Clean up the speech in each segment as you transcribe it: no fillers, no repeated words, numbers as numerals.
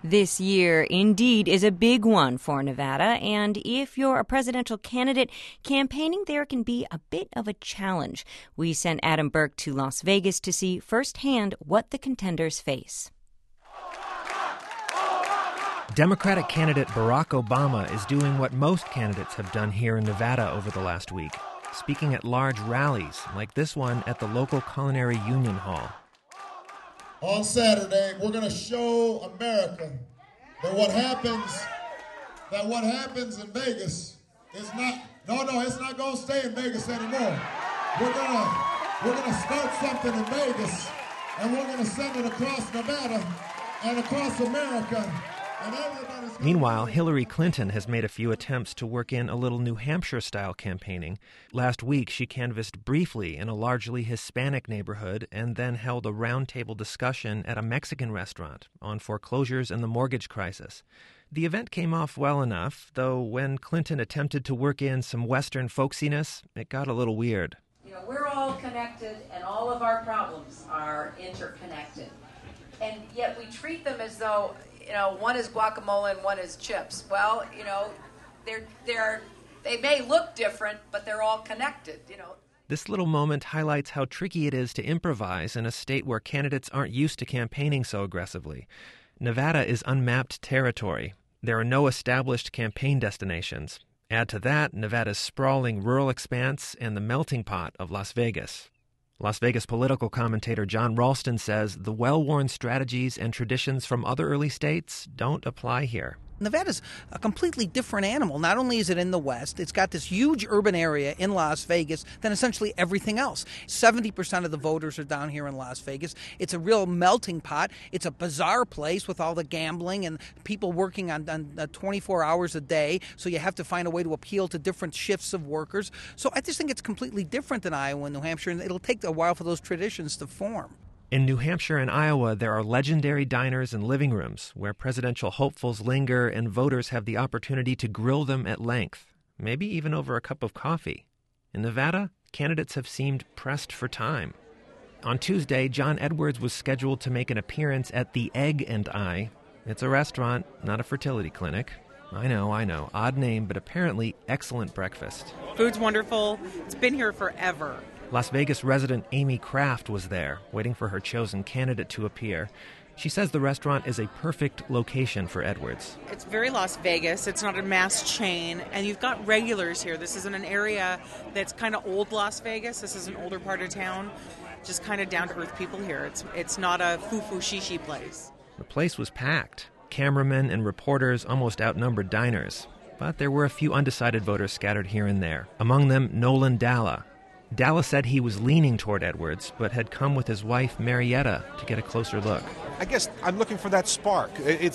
This year, indeed, is a big one for Nevada, and if you're a presidential candidate, campaigning there can be a bit of a challenge. We sent Adam Burke to Las Vegas to see firsthand what the contenders face. Democratic candidate Barack Obama is doing what most candidates have done here in Nevada over the last week, speaking at large rallies like this one at the local Culinary Union Hall. On Saturday, we're going to show America that what happens in Vegas is it's not going to stay in Vegas anymore. We're going to start something in Vegas, and we're going to send it across Nevada and across America. Meanwhile, Hillary Clinton has made a few attempts to work in a little New Hampshire-style campaigning. Last week, she canvassed briefly in a largely Hispanic neighborhood and then held a roundtable discussion at a Mexican restaurant on foreclosures and the mortgage crisis. The event came off well enough, though when Clinton attempted to work in some Western folksiness, it got a little weird. We're all connected, and all of our problems are interconnected. And yet we treat them as though one is guacamole and one is chips. Well, they may look different, but they're all connected, This little moment highlights how tricky it is to improvise in a state where candidates aren't used to campaigning so aggressively. Nevada is unmapped territory. There are no established campaign destinations. Add to that Nevada's sprawling rural expanse and the melting pot of Las Vegas. Las Vegas political commentator John Ralston says the well-worn strategies and traditions from other early states don't apply here. Nevada's a completely different animal. Not only is it in the West, it's got this huge urban area in Las Vegas than essentially everything else. 70% of the voters are down here in Las Vegas. It's a real melting pot. It's a bizarre place with all the gambling and people working on 24 hours a day, so you have to find a way to appeal to different shifts of workers. So I just think it's completely different than Iowa and New Hampshire, and it'll take a while for those traditions to form. In New Hampshire and Iowa, there are legendary diners and living rooms where presidential hopefuls linger and voters have the opportunity to grill them at length, maybe even over a cup of coffee. In Nevada, candidates have seemed pressed for time. On Tuesday, John Edwards was scheduled to make an appearance at the Egg and I. It's a restaurant, not a fertility clinic. I know. Odd name, but apparently excellent breakfast. Food's wonderful. It's been here forever. Las Vegas resident Amy Kraft was there, waiting for her chosen candidate to appear. She says the restaurant is a perfect location for Edwards. It's very Las Vegas. It's not a mass chain, and you've got regulars here. This isn't an area that's kind of old Las Vegas. This is an older part of town, just kind of down-to-earth people here. It's not a foo-foo shishi place. The place was packed. Cameramen and reporters almost outnumbered diners. But there were a few undecided voters scattered here and there. Among them, Nolan Dalla. Dalla said he was leaning toward Edwards, but had come with his wife, Marietta, to get a closer look. I guess I'm looking for that spark.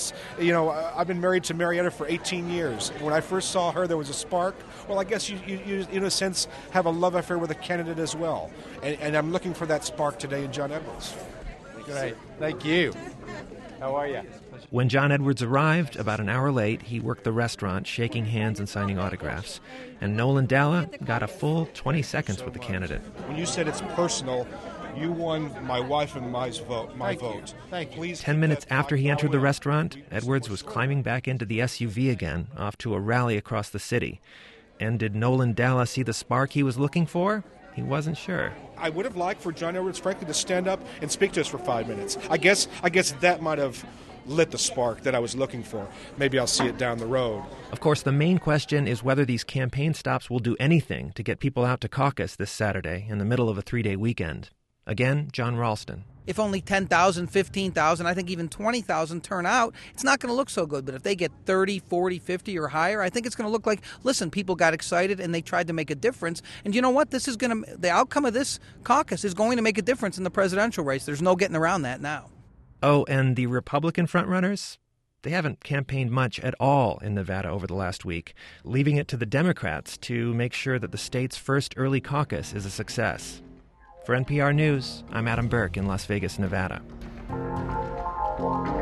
I've been married to Marietta for 18 years. When I first saw her, there was a spark. Well, I guess you in a sense, have a love affair with a candidate as well. And I'm looking for that spark today in John Edwards. Great. Thank you. How are you? When John Edwards arrived, about an hour late, he worked the restaurant, shaking hands and signing autographs. And Nolan Dalla got a full 20 seconds with the candidate. When you said it's personal, you won my wife and my vote. Thank you. Please 10 minutes after he entered the restaurant, Edwards was climbing back into the SUV again, off to a rally across the city. And did Nolan Dalla see the spark he was looking for? He wasn't sure. I would have liked for John Edwards, frankly, to stand up and speak to us for 5 minutes. I guess that might have lit the spark that I was looking for. Maybe I'll see it down the road. Of course, the main question is whether these campaign stops will do anything to get people out to caucus this Saturday in the middle of a 3-day weekend. Again, John Ralston. If only 10,000, 15,000, I think even 20,000 turn out, it's not going to look so good. But if they get 30, 40, 50 or higher, I think it's going to look like, listen, people got excited and they tried to make a difference. And you know what? The outcome of this caucus is going to make a difference in the presidential race. There's no getting around that now. Oh, and the Republican frontrunners? They haven't campaigned much at all in Nevada over the last week, leaving it to the Democrats to make sure that the state's first early caucus is a success. For NPR News, I'm Adam Burke in Las Vegas, Nevada.